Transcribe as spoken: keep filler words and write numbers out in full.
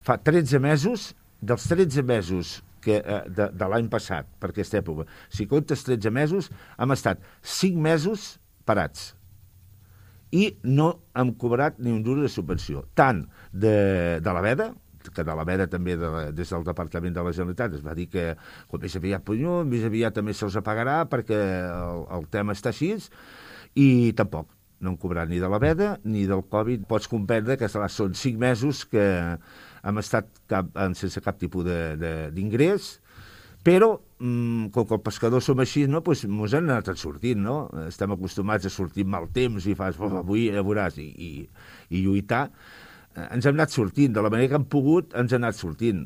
Fa tretze mesos, dels tretze mesos que, eh, de, de l'any passat, per aquesta època, si comptes tretze mesos, hem estat cinc mesos parats i no hem cobrat ni un duro de subvenció, tant de, de la veda, que de la veda també de la, des del Departament de la Generalitat es va dir que com més aviat punyó, més aviat també se'ls pagarà perquè el, el tema està així, i tampoc no hem cobrat ni de la veda ni del Covid. Pots comprendre que són cinc mesos que hem estat cap, sense cap tipus d'ingrés, però mmm, com que el pescador som així, no, doncs mos han anat sortint, no? Estem acostumats a sortir amb mal temps i fas, oh, avui ja veuràs, i, i, i lluitar. Ens hem anat sortint, de la manera que hem pogut ens hem anat sortint.